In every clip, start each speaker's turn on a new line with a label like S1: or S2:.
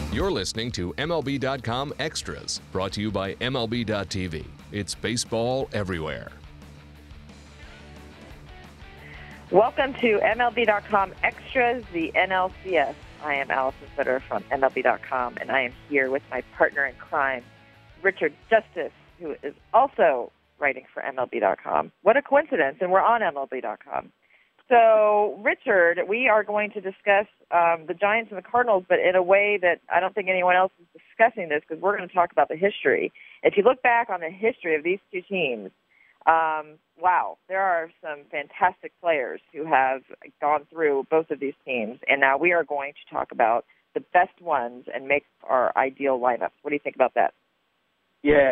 S1: You're listening to MLB.com Extras, brought to you by MLB.tv. It's baseball everywhere.
S2: Welcome to MLB.com Extras, the NLCS. I am Allison Fitter from MLB.com, and I am here with my partner in crime, Richard Justice, who is also writing for MLB.com. What a coincidence, and we're on MLB.com. So, Richard, we are going to discuss the Giants and the Cardinals, but in a way that I don't think anyone else is discussing this, because we're going to talk about the history. If you look back on the history of these two teams, wow, there are some fantastic players who have gone through both of these teams, and now we are going to talk about the best ones and make our ideal lineups. What do you think about that?
S3: Yeah,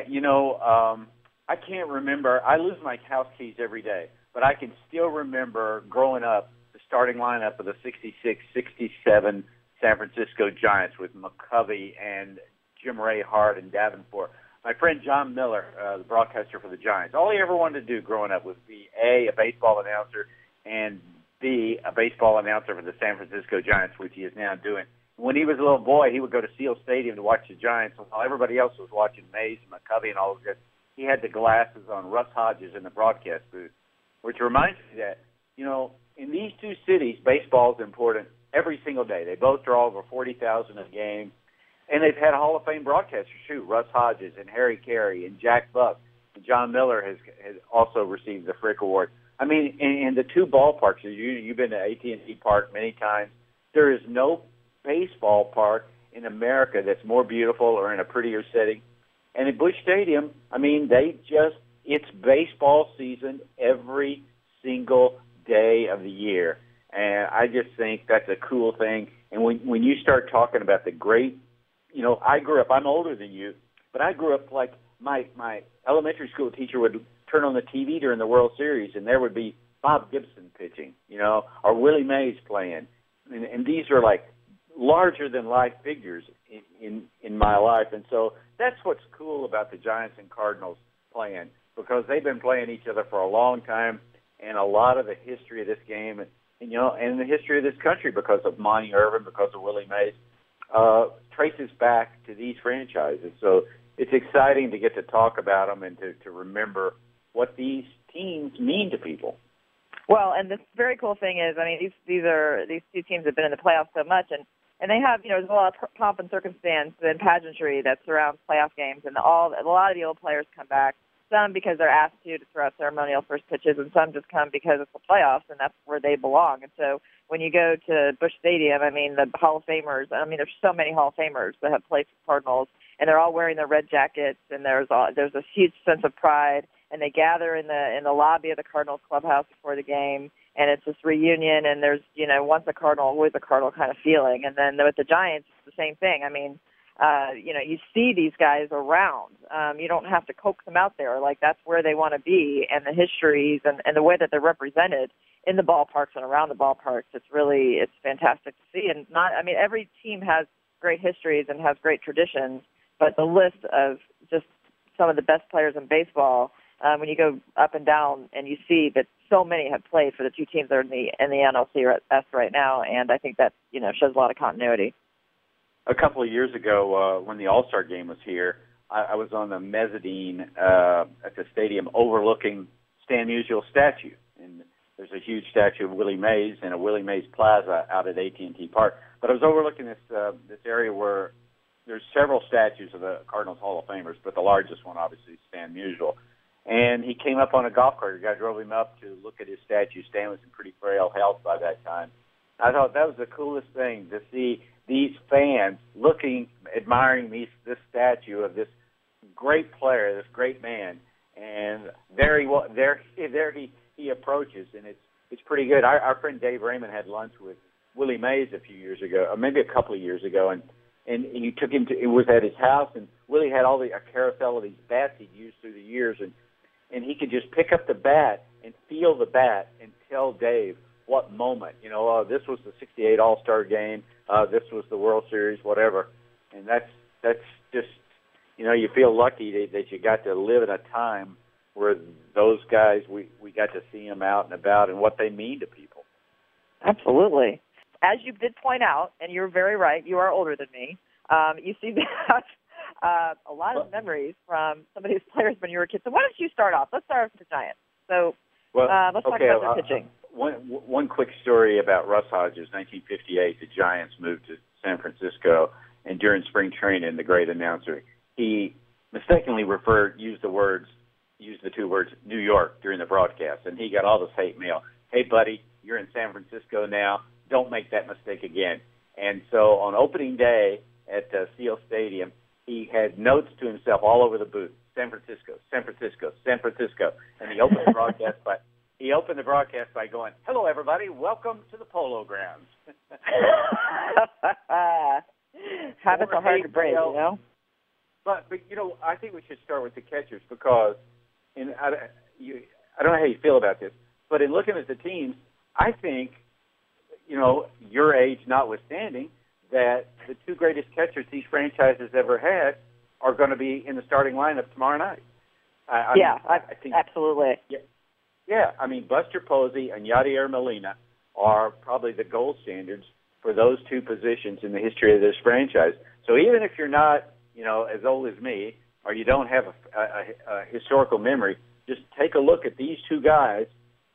S3: I can't remember. I lose my house keys every day, but I can still remember growing up the starting lineup of the 66-67 San Francisco Giants with McCovey and Jim Ray Hart and Davenport. My friend John Miller, the broadcaster for the Giants, all he ever wanted to do growing up was be A, a baseball announcer, and B, a baseball announcer for the San Francisco Giants, which he is now doing. When he was a little boy, he would go to Seal Stadium to watch the Giants while everybody else was watching Mays and McCovey and all those guys. He had the glasses on, Russ Hodges in the broadcast booth, which reminds me that, in these two cities, baseball is important every single day. They both draw over 40,000 a game, and they've had Hall of Fame broadcasters, too, Russ Hodges and Harry Carey and Jack Buck. And John Miller has also received the Frick Award. I mean, in the two ballparks, you've been to AT&T Park many times, there is no baseball park in America that's more beautiful or in a prettier setting. And at Busch Stadium, I mean, it's baseball season every single day of the year. And I just think that's a cool thing. And when you start talking about the great, I grew up, I'm older than you, but I grew up like my elementary school teacher would turn on the TV during the World Series, and there would be Bob Gibson pitching, or Willie Mays playing. And these are like larger-than-life figures in my life. And so that's what's cool about the Giants and Cardinals playing, because they've been playing each other for a long time, and a lot of the history of this game and the history of this country, because of Monty Irvin, because of Willie Mays, traces back to these franchises. So it's exciting to get to talk about them and to remember what these teams mean to people.
S2: Well, and the very cool thing is, I mean, these two teams have been in the playoffs so much, and they have, there's a lot of pomp and circumstance and pageantry that surrounds playoff games, and a lot of the old players come back, some because they're asked to throw out ceremonial first pitches, and some just come because it's the playoffs, and that's where they belong. And so when you go to Busch Stadium, I mean, the Hall of Famers, there's so many Hall of Famers that have played for Cardinals, and they're all wearing their red jackets, and there's a huge sense of pride, and they gather in the lobby of the Cardinals clubhouse before the game, and it's this reunion, and there's, once a Cardinal, always a Cardinal kind of feeling. And then with the Giants, it's the same thing. I mean, you see these guys around. You don't have to coax them out there. Like, that's where they want to be, and the histories and the way that they're represented in the ballparks and around the ballparks, it's fantastic to see. And every team has great histories and has great traditions, but the list of just some of the best players in baseball, when you go up and down and you see that so many have played for the two teams that are in the NLCS right now, and I think that shows a lot of continuity.
S3: A couple of years ago, when the All-Star Game was here, I was on the mezzanine at the stadium overlooking Stan Musial statue, and there's a huge statue of Willie Mays and a Willie Mays Plaza out at AT&T Park. But I was overlooking this area where there's several statues of the Cardinals Hall of Famers, but the largest one, obviously, is Stan Musial. And he came up on a golf cart. A guy drove him up to look at his statue. Stan was in pretty frail health by that time. I thought that was the coolest thing, to see these fans admiring this statue of this great player, this great man. And there he approaches, and it's pretty good. Our friend Dave Raymond had lunch with Willie Mays a few years ago, or maybe a couple of years ago, and he took him it was at his house, and Willie had a carousel of these bats he'd used through the years, and he could just pick up the bat and feel the bat and tell Dave what moment. This was the '68 All-Star Game. This was the World Series, whatever. And that's just, you feel lucky that you got to live in a time where those guys, we got to see them out and about and what they mean to people.
S2: Absolutely. As you did point out, and you're very right, you are older than me, You see that a lot of memories from some of these players when you were a kid. So why don't you start off? Let's start with the Giants. So let's talk about their pitching.
S3: One quick story about Russ Hodges. 1958, the Giants moved to San Francisco, and during spring training, the great announcer, he mistakenly used the two words New York during the broadcast, and he got all this hate mail. Hey, buddy, you're in San Francisco now. Don't make that mistake again. And so on opening day at Seal Stadium, he had notes to himself all over the booth: San Francisco, San Francisco, San Francisco. And he opened the broadcast by going, "Hello, everybody. Welcome to the Polo Grounds."
S2: Habits are hard to break, you know.
S3: But I think we should start with the catchers because, I don't know how you feel about this, but in looking at the teams, I think, your age notwithstanding, that the two greatest catchers these franchises ever had are going to be in the starting lineup tomorrow night. I think
S2: absolutely.
S3: Yeah, I mean, Buster Posey and Yadier Molina are probably the gold standards for those two positions in the history of this franchise. So even if you're not, as old as me, or you don't have a historical memory, just take a look at these two guys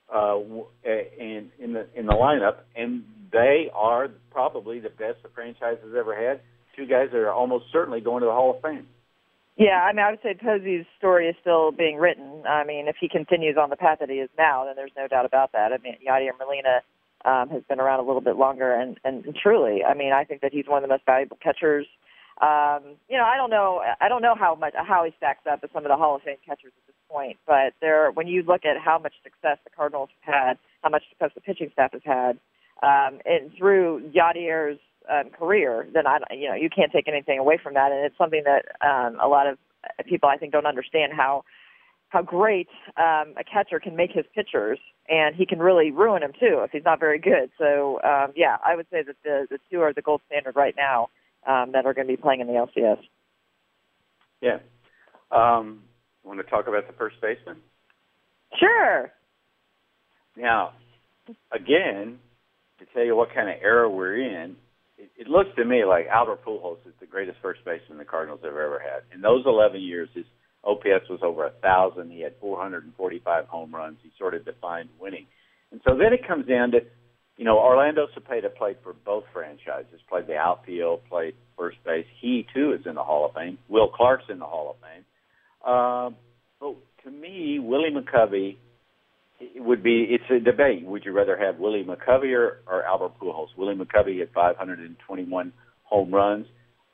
S3: in the lineup, and they are probably the best the franchise has ever had. Two guys that are almost certainly going to the Hall of Fame.
S2: Yeah, I mean, I would say Posey's story is still being written. I mean, if he continues on the path that he is now, then there's no doubt about that. I mean, Yadier Molina has been around a little bit longer, and truly, I mean, I think that he's one of the most valuable catchers. I don't know how he stacks up with some of the Hall of Fame catchers at this point, but when you look at how much success the Cardinals have had, how much success the pitching staff has had, and through Yadier's career, then you can't take anything away from that, and it's something that a lot of people I think don't understand how great a catcher can make his pitchers, and he can really ruin them too if he's not very good. So I would say that the two are the gold standard right now that are going to be playing in the LCS.
S3: Yeah. Want to talk about the first baseman?
S2: Sure.
S3: Now, again, to tell you what kind of era we're in, it looks to me like Albert Pujols is the greatest first baseman the Cardinals have ever had. In those 11 years, his OPS was over 1,000. He had 445 home runs. He sort of defined winning. And so then it comes down to, Orlando Cepeda played for both franchises, played the outfield, played first base. He, too, is in the Hall of Fame. Will Clark's in the Hall of Fame. But to me, Willie McCovey, it's a debate. Would you rather have Willie McCovey or Albert Pujols? Willie McCovey had 521 home runs.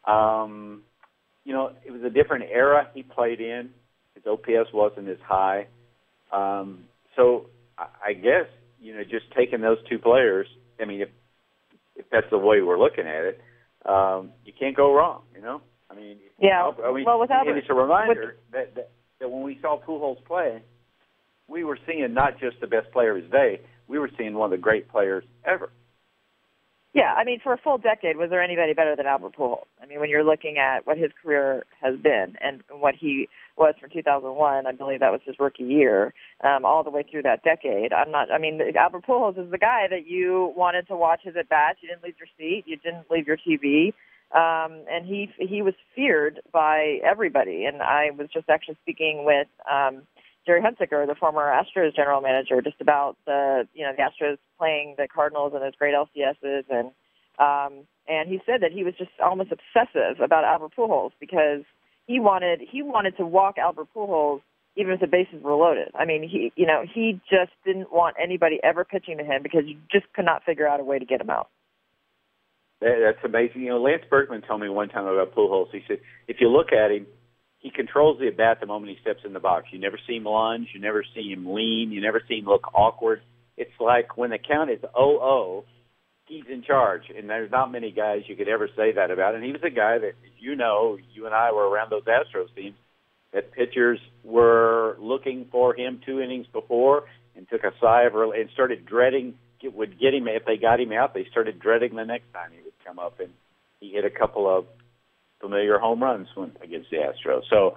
S3: It was a different era he played in. His OPS wasn't as high. So I guess, just taking those two players, I mean, if that's the way we're looking at it, you can't go wrong, I mean,
S2: with Albert,
S3: and it's a reminder that when we saw Pujols play, we were seeing not just the best player of his day, we were seeing one of the great players ever.
S2: Yeah, I mean, for a full decade, was there anybody better than Albert Pujols? I mean, when you're looking at what his career has been and what he was from 2001, I believe that was his rookie year, all the way through that decade. Albert Pujols is the guy that you wanted to watch his at-bats. You didn't leave your seat. You didn't leave your TV. And he was feared by everybody. And I was just actually speaking with Jerry Hunsaker, the former Astros general manager, just about the Astros playing the Cardinals and those great LCSs, and he said that he was just almost obsessive about Albert Pujols because he wanted to walk Albert Pujols even if the bases were loaded. I mean, he just didn't want anybody ever pitching to him because you just could not figure out a way to get him out.
S3: That's amazing. Lance Berkman told me one time about Pujols. He said, if you look at him, he controls the at-bat the moment he steps in the box. You never see him lunge. You never see him lean. You never see him look awkward. It's like when the count is 0-0, he's in charge. And there's not many guys you could ever say that about. And he was a guy that, you and I were around those Astros teams, that pitchers were looking for him 2 innings before and took a sigh of relief and started dreading, would get him, if they got him out, they started dreading the next time he would come up. And he hit a couple of familiar home runs against the Astros. So,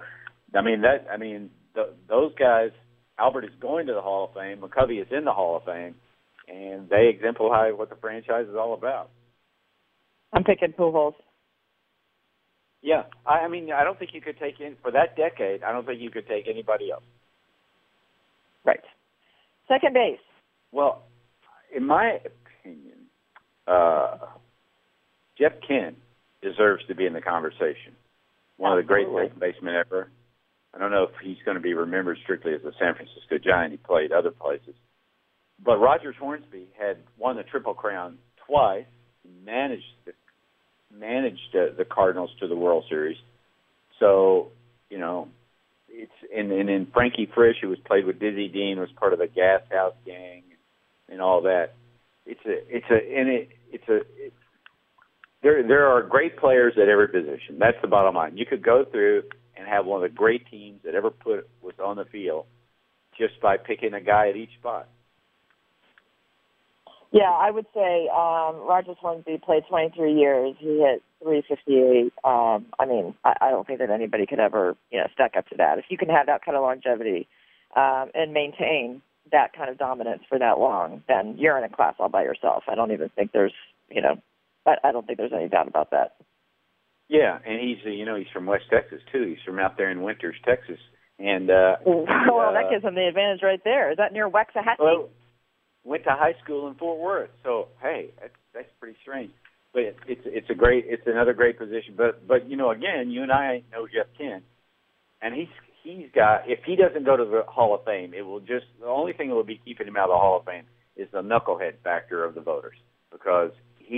S3: those guys, Albert is going to the Hall of Fame, McCovey is in the Hall of Fame, and they exemplify what the franchise is all about.
S2: I'm picking Pujols.
S3: Yeah, I mean, I don't think you could take for that decade. I don't think you could take anybody else.
S2: Right. Second base.
S3: Well, in my opinion, Jeff Kent deserves to be in the conversation. One of the great second basemen ever. I don't know if he's going to be remembered strictly as a San Francisco Giant. He played other places. But Rogers Hornsby had won the Triple Crown twice, managed the Cardinals to the World Series. So, you know, it's and Frankie Frisch, who was played with Dizzy Dean, was part of the Gas House Gang and all that. There are great players at every position. That's the bottom line. You could go through and have one of the great teams that ever was on the field just by picking a guy at each spot.
S2: Yeah, I would say Rogers Hornsby played 23 years. He hit 358. I mean, I don't think that anybody could ever, stack up to that. If you can have that kind of longevity and maintain that kind of dominance for that long, then you're in a class all by yourself. I don't even think there's, I don't think there's any doubt about that.
S3: Yeah, and he's from West Texas too. He's from out there in Winters, Texas, and
S2: well, that gives him the advantage right there. Is that near Waxahachie?
S3: Well, went to high school in Fort Worth, so hey, that's pretty strange. But it's another great position. But again, you and I know Jeff Kent, and he's got, if he doesn't go to the Hall of Fame, the only thing that will be keeping him out of the Hall of Fame is the knucklehead factor of the voters, because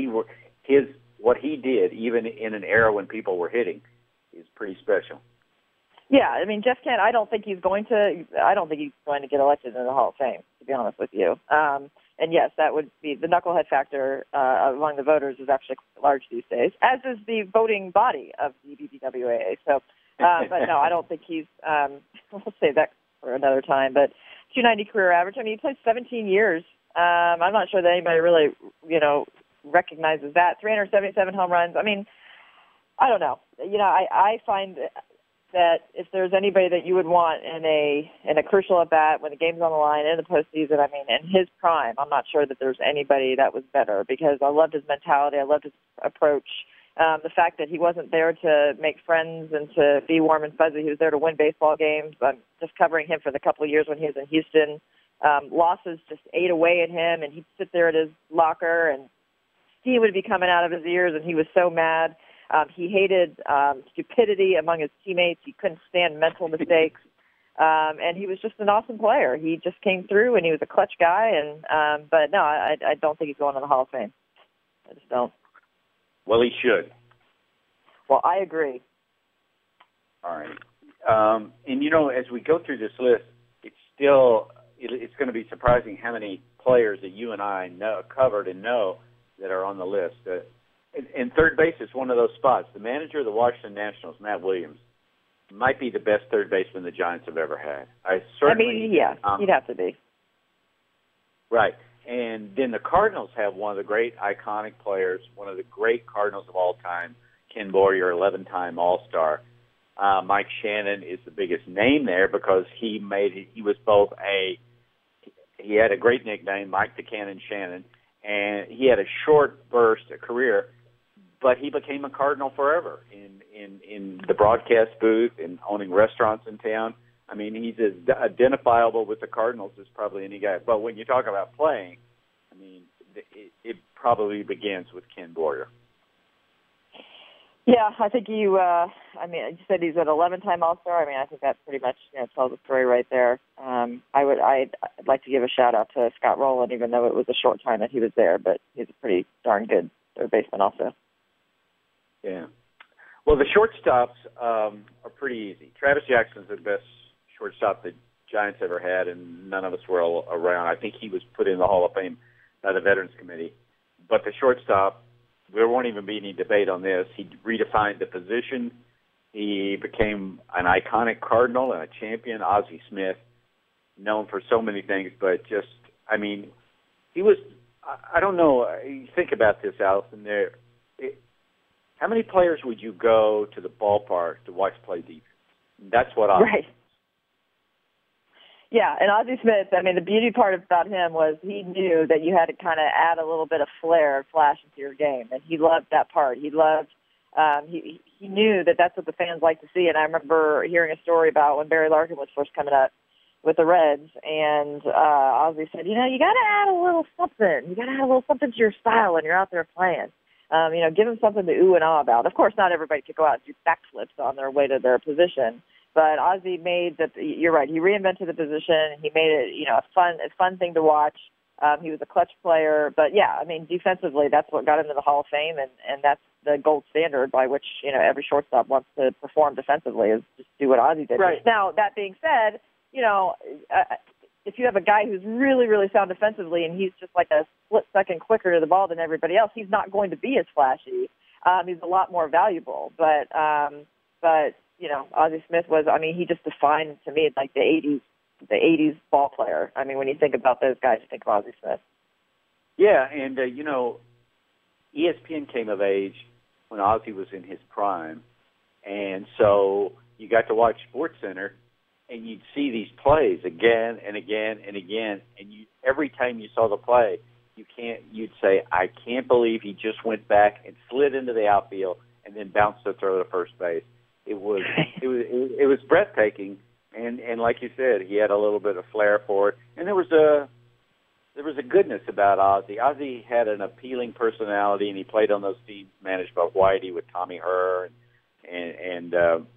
S3: what he did, even in an era when people were hitting, is pretty special.
S2: Yeah, I mean, Jeff Kent, I don't think he's going to get elected in the Hall of Fame, to be honest with you. And yes, that would be the knucklehead factor among the voters is actually large these days, as is the voting body of the BBWAA. So, but no, I don't think he's. We'll save that for another time. But 290 career average. I mean, he played 17 years. I'm not sure that anybody really, recognizes that. 377 home runs. I mean, I don't know. I find that if there's anybody that you would want in a crucial at bat when the game's on the line in the postseason, I mean, in his prime, I'm not sure that there's anybody that was better, because I loved his mentality, I loved his approach, the fact that he wasn't there to make friends and to be warm and fuzzy. He was there to win baseball games. I'm just covering him for the couple of years when he was in Houston. Losses just ate away at him, and he'd sit there at his locker, and steam would be coming out of his ears, and he was so mad. He hated stupidity among his teammates. He couldn't stand mental mistakes. And he was just an awesome player. He just came through, and he was a clutch guy. And but no, I don't think he's going to the Hall of Fame. I just don't.
S3: Well, he should.
S2: Well, I agree.
S3: All right. And, as we go through this list, it's going to be surprising how many players that you and I covered and know that are on the list. And third base is one of those spots. The manager of the Washington Nationals, Matt Williams, might be the best third baseman the Giants have ever had.
S2: He'd have to be.
S3: Right. And then the Cardinals have one of the great iconic players, one of the great Cardinals of all time, Ken Boyer, 11-time All-Star. Mike Shannon is the biggest name there because he had a great nickname, Mike the Cannon Shannon, and he had a short burst of career, but he became a Cardinal forever in the broadcast booth and owning restaurants in town. I mean, he's as identifiable with the Cardinals as probably any guy. But when you talk about playing, I mean, it probably begins with Ken Boyer.
S2: Yeah, I think you said he's an 11-time All-Star. I mean, I think that pretty much tells the story right there. I'd like to give a shout-out to Scott Rowland, even though it was a short time that he was there, but he's a pretty darn good third baseman also.
S3: Yeah. Well, the shortstops are pretty easy. Travis Jackson's the best shortstop the Giants ever had, and none of us were around. I think he was put in the Hall of Fame by the Veterans Committee. But the shortstop, there won't even be any debate on this. He redefined the position. He became an iconic Cardinal and a champion. Ozzie Smith, known for so many things, but he was, I don't know, you think about this, Allison, how many players would you go to the ballpark to watch play defense? That's what I...
S2: Right. Yeah, and Ozzie Smith, the beauty part about him was he knew that you had to kind of add a little bit of flair and flash into your game, and he loved that part. He loved he knew that that's what the fans like to see. And I remember hearing a story about when Barry Larkin was first coming up with the Reds, and Ozzie said, you got to add a little something. You got to add a little something to your style when you're out there playing. Give them something to ooh and ah about. Of course, not everybody could go out and do backflips on their way to their position, but Ozzie made that. You're right. He reinvented the position. He made it, a fun thing to watch. He was a clutch player, but yeah, I mean, defensively, that's what got him to the Hall of Fame, and that's the gold standard by which every shortstop wants to perform defensively is just do what Ozzie did.
S3: Right.
S2: Now, that being said, if you have a guy who's really, really sound defensively and he's just like a split second quicker to the ball than everybody else, he's not going to be as flashy. He's a lot more valuable. But Ozzie Smith was, he just defined to me like the 80s ball player. I mean, when you think about those guys, you think of Ozzie Smith.
S3: Yeah, and, ESPN came of age when Ozzie was in his prime. And so you got to watch SportsCenter, and you'd see these plays again and again and again, and every time you saw the play, you'd say, I can't believe he just went back and slid into the outfield and then bounced to throw to first base. It was breathtaking, and like you said, he had a little bit of flair for it, and there was a goodness about Ozzie. Ozzie had an appealing personality, and he played on those teams managed by Whitey with Tommy Herr, and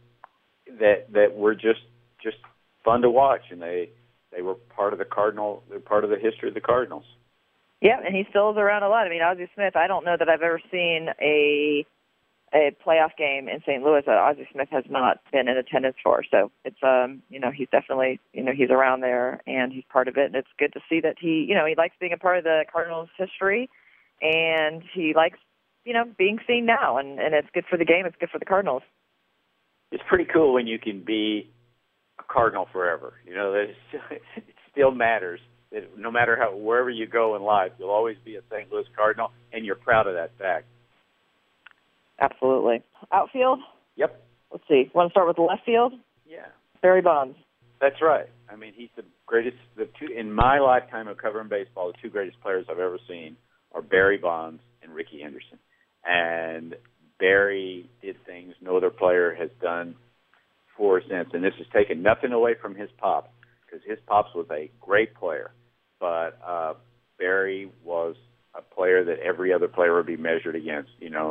S3: that were just fun to watch, and they were part of they're part of the history of the Cardinals.
S2: Yeah, and he still is around a lot. I mean, Ozzie Smith, I don't know that I've ever seen a playoff game in St. Louis that Ozzie Smith has not been in attendance for. So it's he's definitely he's around there and he's part of it, and it's good to see that he likes being a part of the Cardinals' history, and he likes being seen now, and it's good for the game. It's good for the Cardinals.
S3: It's pretty cool when you can be a Cardinal forever. It still matters. No matter wherever you go in life, you'll always be a St. Louis Cardinal, and you're proud of that fact.
S2: Absolutely. Outfield?
S3: Yep.
S2: Let's see. Want to start with the left field?
S3: Yeah.
S2: Barry Bonds.
S3: That's right. I mean, he's the greatest. In my lifetime of covering baseball, the two greatest players I've ever seen are Barry Bonds and Rickey Henderson. And Barry did things no other player has done for since. And this has taken nothing away from his pop, because his pops was a great player. But Barry was a player that every other player would be measured against,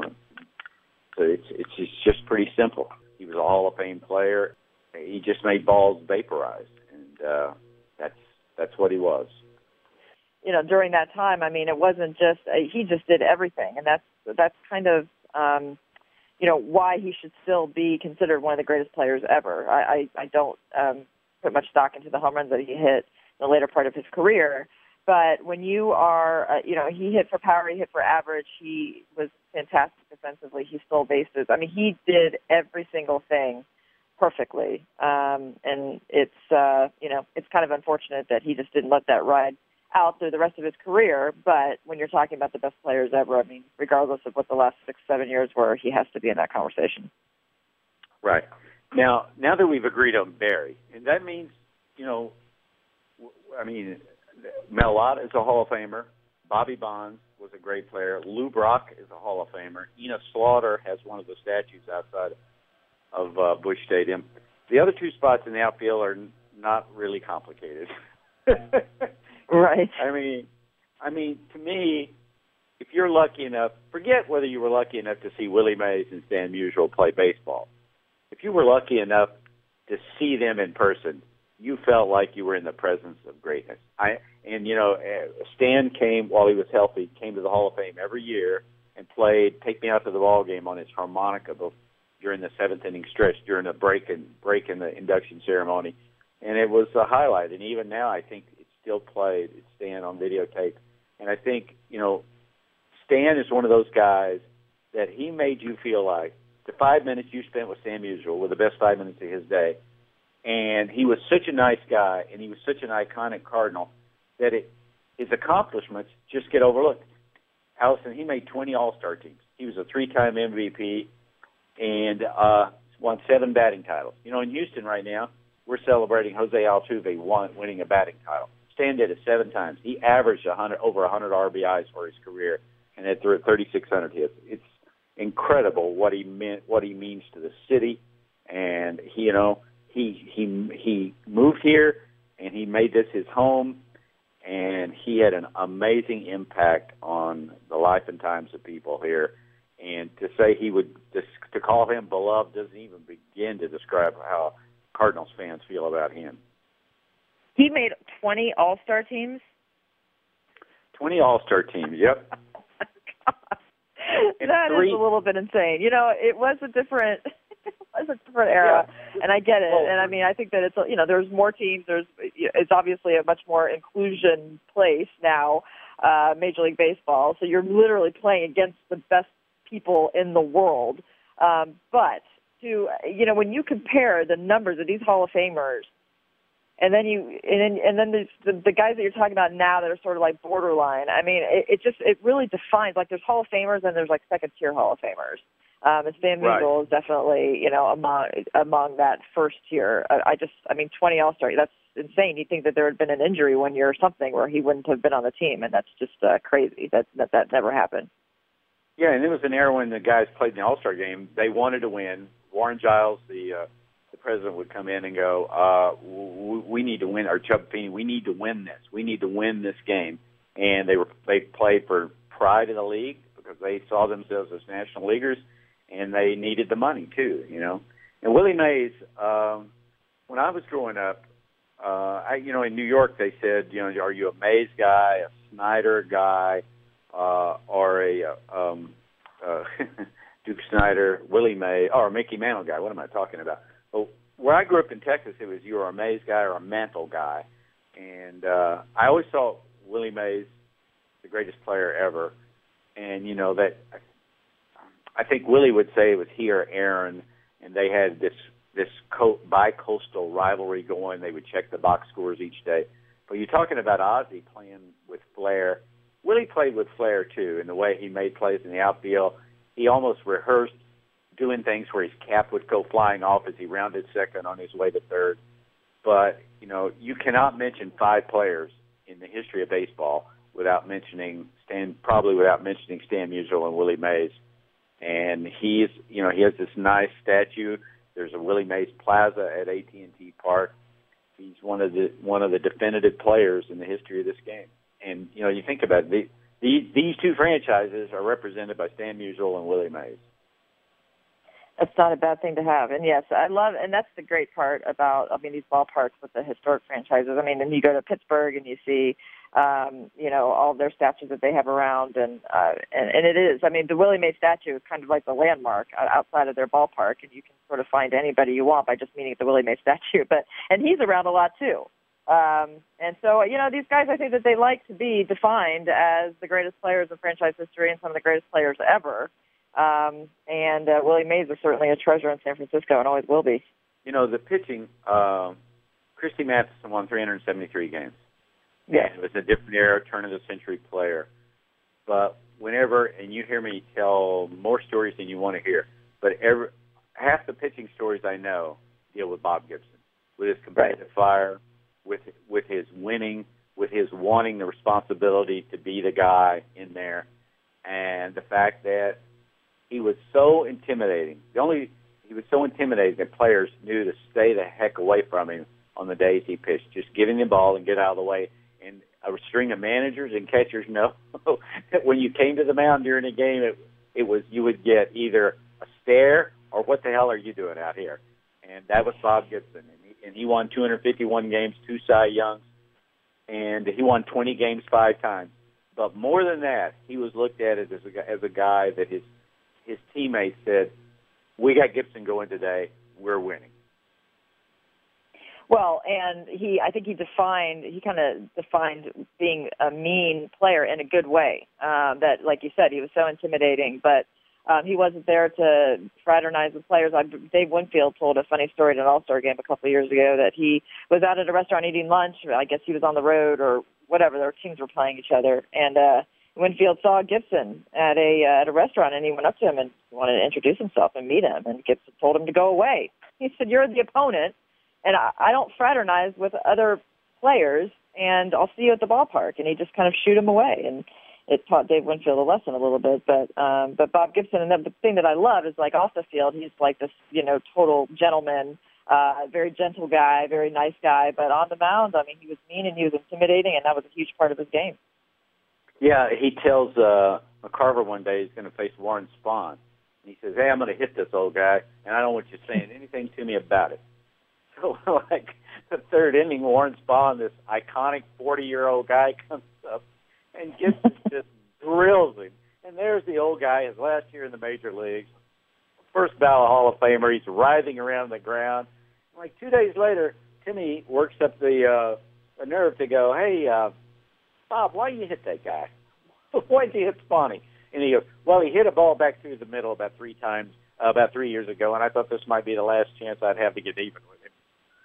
S3: So it's just pretty simple. He was a Hall of Fame player. He just made balls vaporize, and that's what he was.
S2: During that time, it wasn't just he just did everything, and that's kind of why he should still be considered one of the greatest players ever. I don't put much stock into the home runs that he hit in the later part of his career. But when you are, he hit for power, he hit for average, he was fantastic defensively, he stole bases. He did every single thing perfectly. And it's kind of unfortunate that he just didn't let that ride out through the rest of his career. But when you're talking about the best players ever, regardless of what the last 6-7 years were, he has to be in that conversation.
S3: Right. Now that we've agreed on Barry, and that means, Mel Ott is a Hall of Famer. Bobby Bonds was a great player. Lou Brock is a Hall of Famer. Enos Slaughter has one of the statues outside of Busch Stadium. The other two spots in the outfield are not really complicated.
S2: Right.
S3: To me, if you're lucky enough, forget whether you were lucky enough to see Willie Mays and Stan Musial play baseball. If you were lucky enough to see them in person, you felt like you were in the presence of greatness. Stan came while he was healthy, came to the Hall of Fame every year and played Take Me Out to the Ball Game on his harmonica during the seventh inning stretch, during a break in the induction ceremony. And it was a highlight. And even now, I think it's still played. It's Stan on videotape. And I think, Stan is one of those guys that he made you feel like the 5 minutes you spent with Stan Musial were the best 5 minutes of his day. And he was such a nice guy, and he was such an iconic Cardinal that his accomplishments just get overlooked. Allison, he made 20 All-Star teams. He was a 3-time MVP and won 7 batting titles. In Houston right now, we're celebrating Jose Altuve winning a batting title. Stan did it 7 times. He averaged over 100 RBIs for his career and had 3,600 hits. incredible what he means to the city, and he moved here and he made this his home, and he had an amazing impact on the life and times of people here. And to say to call him beloved doesn't even begin to describe how Cardinals fans feel about him.
S2: He made 20 All-Star teams?
S3: 20 All-Star teams, yep.
S2: That is a little bit insane. It was a different era, and I get it.
S3: Well,
S2: and I mean, I think that it's there's more teams. It's obviously a much more inclusion place now, Major League Baseball. So you're literally playing against the best people in the world. But when you compare the numbers of these Hall of Famers, and then the guys that you're talking about now that are sort of like borderline. I mean, it really defines, like, there's Hall of Famers and there's like second tier Hall of Famers. And Stan Musial is definitely among that first tier. 20 All-Star, that's insane. You'd think that there had been an injury one year or something where he wouldn't have been on the team, and that's just crazy. That never happened.
S3: Yeah, and it was an era when the guys played in the All-Star game. They wanted to win. Warren Giles, the president, would come in and go, we need to win, or Chubb Feeney, we need to win this. We need to win this game. And they played for pride of the league because they saw themselves as national leaguers, and they needed the money too, And Willie Mays, when I was growing up, in New York they said, are you a Mays guy, a Snyder guy, or a Duke Snyder, Willie Mays, or a Mickey Mantle guy? What am I talking about? Well, where I grew up in Texas, it was you were a Mays guy or a Mantle guy. And I always saw Willie Mays the greatest player ever. And, that I think Willie would say it was he or Aaron, and they had this bi-coastal rivalry going. They would check the box scores each day. But you're talking about Ozzie playing with flair. Willie played with flair, too, in the way he made plays in the outfield. He almost rehearsed doing things where his cap would go flying off as he rounded second on his way to third. But, you cannot mention 5 players in the history of baseball without mentioning Stan Musial and Willie Mays. And he has this nice statue. There's a Willie Mays Plaza at AT&T Park. He's one of the definitive players in the history of this game. And, you think about it, these two franchises are represented by Stan Musial and Willie Mays.
S2: That's not a bad thing to have. And yes, and that's the great part about, these ballparks with the historic franchises. And you go to Pittsburgh and you see, all their statues that they have around, and it is. The Willie Mays statue is kind of like the landmark outside of their ballpark, and you can sort of find anybody you want by just meeting at the Willie Mays statue. And he's around a lot too. And so, these guys, I think that they like to be defined as the greatest players in franchise history and some of the greatest players ever. And Willie Mays is certainly a treasure in San Francisco and always will be.
S3: The pitching, Christy Mathewson won 373 games.
S2: Yeah.
S3: It was a different era, turn-of-the-century player. But whenever, and you hear me tell more stories than you want to hear, but half the pitching stories I know deal with Bob Gibson, with his competitive fire, with his winning, with his wanting the responsibility to be the guy in there, and the fact that he was so intimidating. He was so intimidating that players knew to stay the heck away from him on the days he pitched, just giving the ball and get out of the way. And a string of managers and catchers know that when you came to the mound during a game, it was you would get either a stare or what the hell are you doing out here? And that was Bob Gibson. And he won 251 games, 2 Cy Youngs, and he won 20 games 5 times. But more than that, he was looked at as a guy that his teammates said, we got Gibson going today, we're winning.
S2: Well, and I think he kind of defined being a mean player in a good way. That, like you said, he was so intimidating, but he wasn't there to fraternize with players. Dave Winfield told a funny story at an All-Star game a couple of years ago that he was out at a restaurant eating lunch. I guess he was on the road or whatever. Their teams were playing each other, and Winfield saw Gibson at a restaurant, and he went up to him and wanted to introduce himself and meet him, and Gibson told him to go away. He said, "You're the opponent, and I don't fraternize with other players, and I'll see you at the ballpark." And he just kind of shooed him away. And it taught Dave Winfield a lesson a little bit. But Bob Gibson, and the thing that I love is, like, off the field, he's like this, total gentleman, very gentle guy, very nice guy. But on the mound, I mean, he was mean and he was intimidating, and that was a huge part of his game.
S3: Yeah, he tells McCarver one day he's going to face Warren Spahn. And he says, hey, I'm going to hit this old guy, and I don't want you saying anything to me about it. So, like, the third inning, Warren Spahn, this iconic 40-year-old guy, comes up, and Gibson just drills him. And there's the old guy, his last year in the major leagues, first ballot Hall of Famer. He's writhing around the ground. Like 2 days later, Timmy works up the nerve to go, hey, Bob, why you hit that guy? Why did you hit Spahny? And he goes, well, he hit a ball back through the middle about 3 times, about 3 years ago, and I thought this might be the last chance I'd have to get even with him.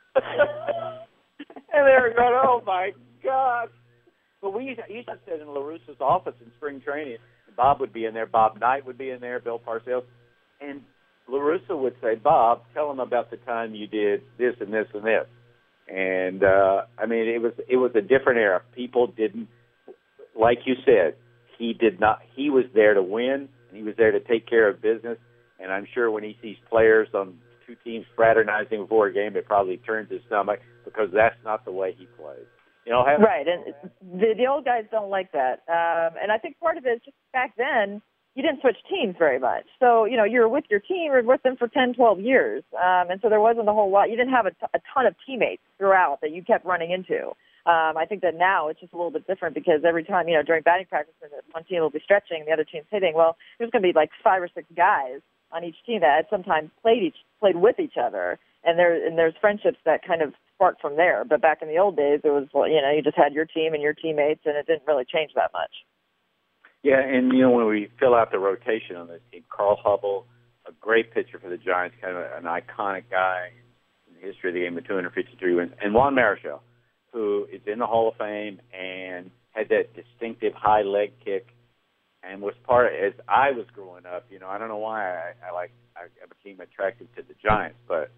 S3: And they were going, oh, my God. But we used to sit in LaRusso's office in spring training. And Bob would be in there. Bob Knight would be in there, Bill Parcells. And LaRusso would say, Bob, tell him about the time you did this and this and this. And, I mean, it was a different era. People didn't, like you said, he was there to win, and he was there to take care of business. And I'm sure when he sees players on two teams fraternizing before a game, it probably turns his stomach, because that's not the way he plays.
S2: Right, and the old guys don't like that. And I think part of it is just back then, you didn't switch teams very much. So, you were with your team, you were with them for 10, 12 years. And so there wasn't a whole lot. You didn't have a ton of teammates throughout that you kept running into. I think that now it's just a little bit different, because every time, during batting practice, one team will be stretching, the other team's hitting. Well, there's going to be like 5 or 6 guys on each team that sometimes played with each other. And there's friendships that kind of spark from there. But back in the old days, it was, you just had your team and your teammates, and it didn't really change that much.
S3: Yeah, and, when we fill out the rotation on this team, Carl Hubble, a great pitcher for the Giants, kind of an iconic guy in the history of the game with 253 wins, and Juan Marichal, who is in the Hall of Fame and had that distinctive high leg kick, and was as I was growing up, I don't know why I became attracted to the Giants, but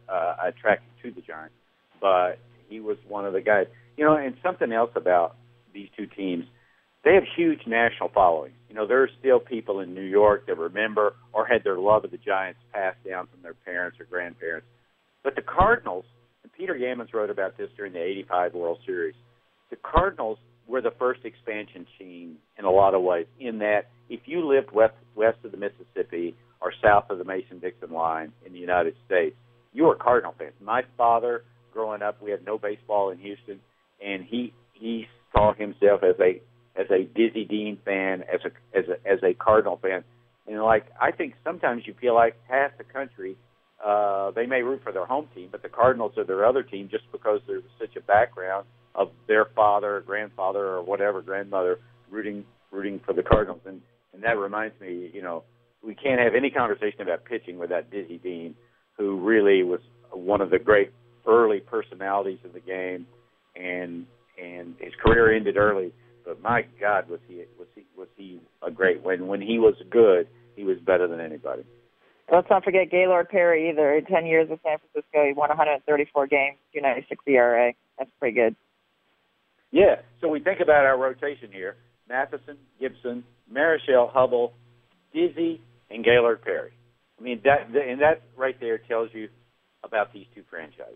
S3: but he was one of the guys. And something else about these two teams, they have huge national followings. There are still people in New York that remember or had their love of the Giants passed down from their parents or grandparents. But the Cardinals, and Peter Gammons wrote about this during the 85 World Series, the Cardinals were the first expansion team in a lot of ways, in that if you lived west of the Mississippi or south of the Mason-Dixon line in the United States, you were Cardinal fans. My father, growing up, we had no baseball in Houston, and he saw himself as a Dizzy Dean fan, as a Cardinal fan. And I think sometimes you feel like half the country, they may root for their home team, but the Cardinals are their other team, just because there's such a background of their father, grandfather, or whatever, grandmother rooting for the Cardinals. And that reminds me, we can't have any conversation about pitching without Dizzy Dean, who really was one of the great early personalities of the game, and his career ended early. But my God, was he a great? When he was good, he was better than anybody.
S2: Let's not forget Gaylord Perry either. 10 years with San Francisco, he won 134 games, 2.96 ERA. That's pretty good.
S3: Yeah. So we think about our rotation here: Matheson, Gibson, Marichal, Hubble, Dizzy, and Gaylord Perry. I mean, that right there tells you about these two franchises.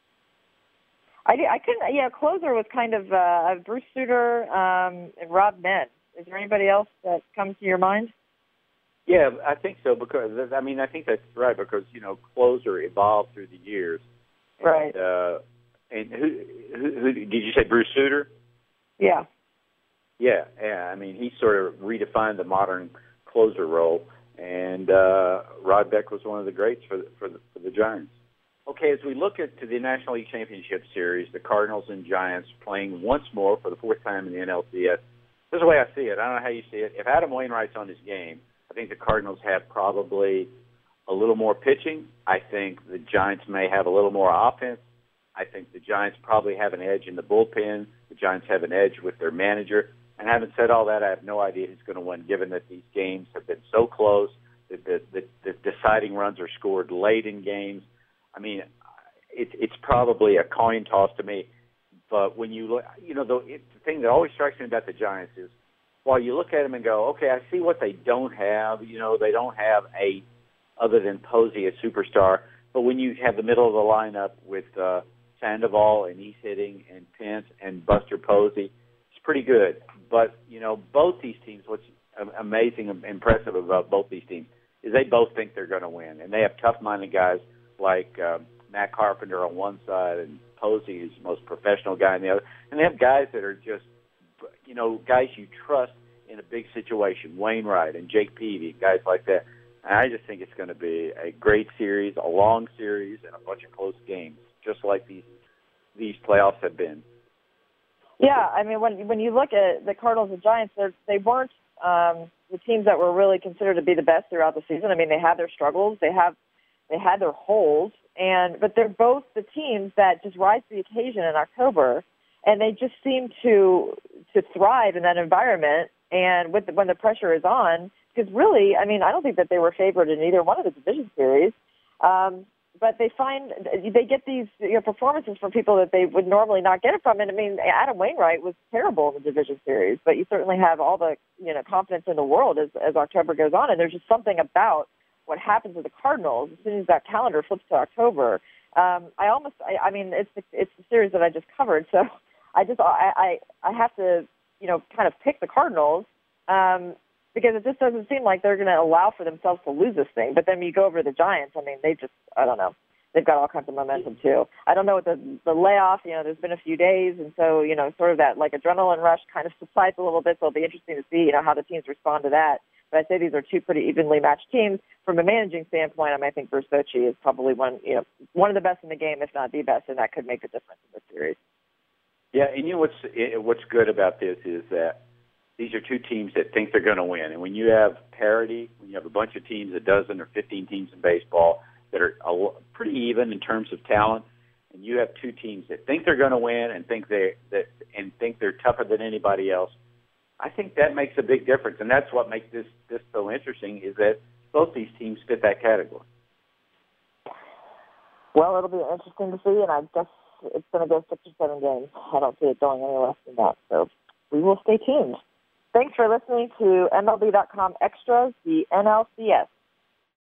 S2: I couldn't. Yeah, closer was kind of Bruce Sutter and Rob Menn. Is there anybody else that comes to your mind?
S3: Yeah, I think so, because I think that's right, because closer evolved through the years.
S2: Right.
S3: And who did you say? Bruce Sutter?
S2: Yeah.
S3: Yeah. I mean, he sort of redefined the modern closer role, and Rod Beck was one of the greats for the Giants. Okay, as we look to the National League Championship Series, the Cardinals and Giants playing once more for the 4th time in the NLCS. This is the way I see it. I don't know how you see it. If Adam Wainwright's on his game, I think the Cardinals have probably a little more pitching. I think the Giants may have a little more offense. I think the Giants probably have an edge in the bullpen. The Giants have an edge with their manager. And having said all that, I have no idea who's going to win, given that these games have been so close, that the deciding runs are scored late in games. I mean, it's probably a coin toss to me. But when you look, the thing that always strikes me about the Giants is while you look at them and go, okay, I see what they don't have. You know, they don't have a, other than Posey, a superstar. But when you have the middle of the lineup with Sandoval and he's hitting and Pence and Buster Posey, it's pretty good. But, you know, both these teams, what's amazing and impressive about both these teams is they both think they're going to win. And they have tough-minded guys like Matt Carpenter on one side and Posey is the most professional guy on the other. And they have guys that are just, you know, guys you trust in a big situation, Wainwright and Jake Peavy, guys like that. And I just think it's going to be a great series, a long series, and a bunch of close games, just like these playoffs have been.
S2: Yeah, I mean, when you look at the Cardinals and Giants, they weren't the teams that were really considered to be the best throughout the season. I mean, they had their struggles, they had their holes, but they're both the teams that just rise to the occasion in October, and they just seem to thrive in that environment. And when the pressure is on, because really, I mean, I don't think that they were favored in either one of the division series. But they get these performances from people that they would normally not get it from. And I mean, Adam Wainwright was terrible in the division series, but you certainly have all the confidence in the world as October goes on. And there's just something about what happens with the Cardinals as soon as that calendar flips to October. I mean, it's the series that I just covered, so I have to kind of pick the Cardinals. Because it just doesn't seem like they're going to allow for themselves to lose this thing. But then you go over to the Giants, I mean, I don't know. They've got all kinds of momentum, too. I don't know what the layoff, there's been a few days, and so, sort of that, like, adrenaline rush kind of subsides a little bit, so it'll be interesting to see, how the teams respond to that. But I'd say these are two pretty evenly matched teams. From a managing standpoint, I think Bruce Bochy is probably one of the best in the game, if not the best, and that could make a difference in this series.
S3: Yeah, and what's good about this is that these are two teams that think they're going to win. And when you have parity, when you have a bunch of teams, a dozen or 15 teams in baseball that are pretty even in terms of talent, and you have two teams that think they're going to win and think they're tougher than anybody else, I think that makes a big difference. And that's what makes this so interesting is that both these teams fit that category.
S2: Well, it'll be interesting to see, and I guess it's going to go 6 or 7 games. I don't see it going any less than that. So we will stay tuned. Thanks for listening to MLB.com Extras, the NLCS.